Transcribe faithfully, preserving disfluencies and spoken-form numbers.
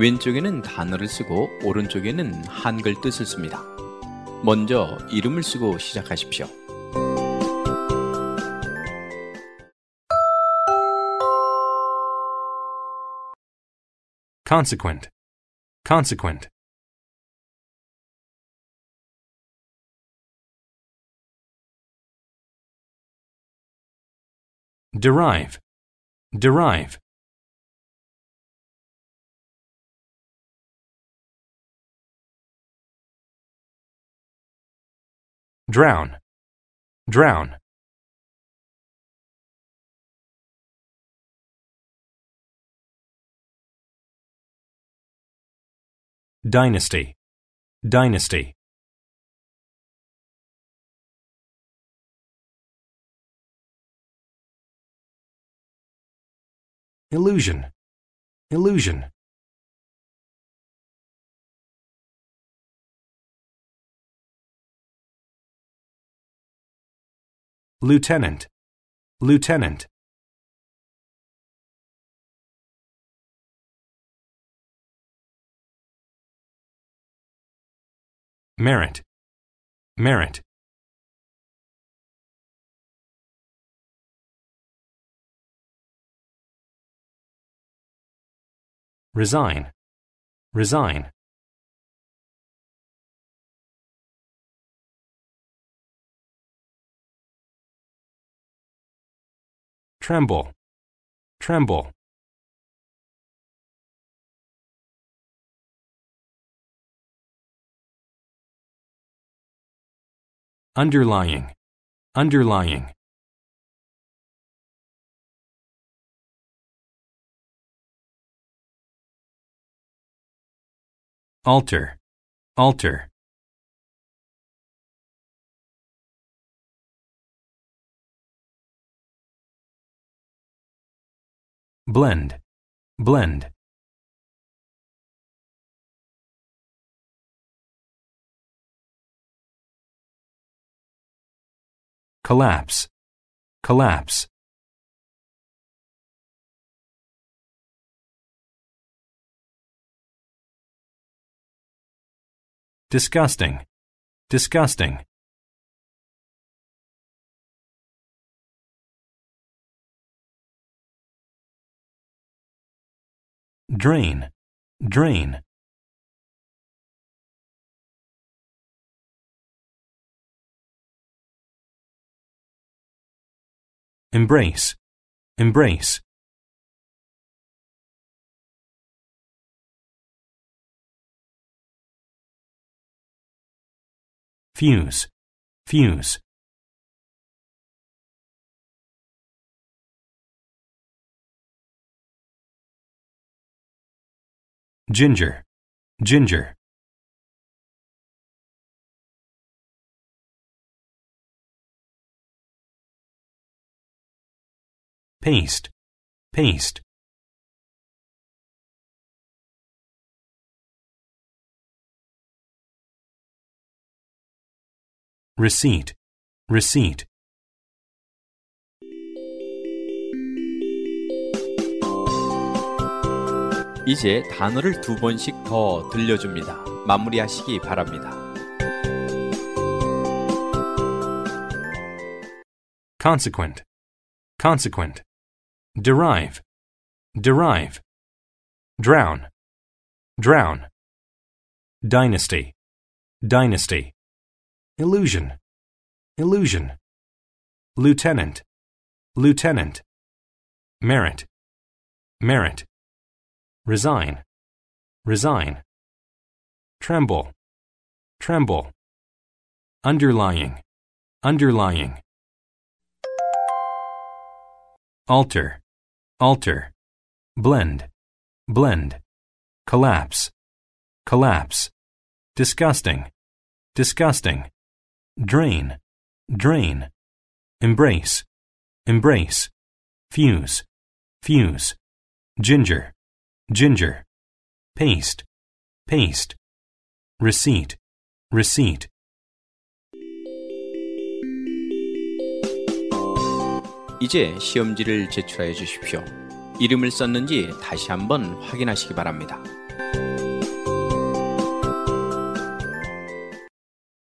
왼쪽에는 단어를 쓰고 오른쪽에는 한글 뜻을 씁니다. 먼저 이름을 쓰고 시작하십시오. consequent, consequent. derive, derive. drown, drown. dynasty, dynasty. illusion, illusion. lieutenant, lieutenant. merit, merit. resign, resign. tremble, tremble. underlying, underlying. alter, alter. blend, blend. collapse, collapse. disgusting, disgusting. drain, drain. embrace, embrace. fuse, fuse. ginger, ginger. paste, paste. receipt, receipt. 이제 단어를 두 번씩 더 들려줍니다. 마무리하시기 바랍니다. consequent, consequent. derive, derive. drown, drown. dynasty, dynasty. illusion, illusion. lieutenant, lieutenant. merit, merit. resign, resign. tremble, tremble. underlying, underlying. alter, alter. blend, blend. collapse, collapse. disgusting, disgusting. drain, drain. embrace, embrace. fuse, fuse. ginger, ginger. paste, paste. receipt, receipt. 이제 시험지를 제출하여 주십시오. 이름을 썼는지 다시 한번 확인하시기 바랍니다. 감사합니다.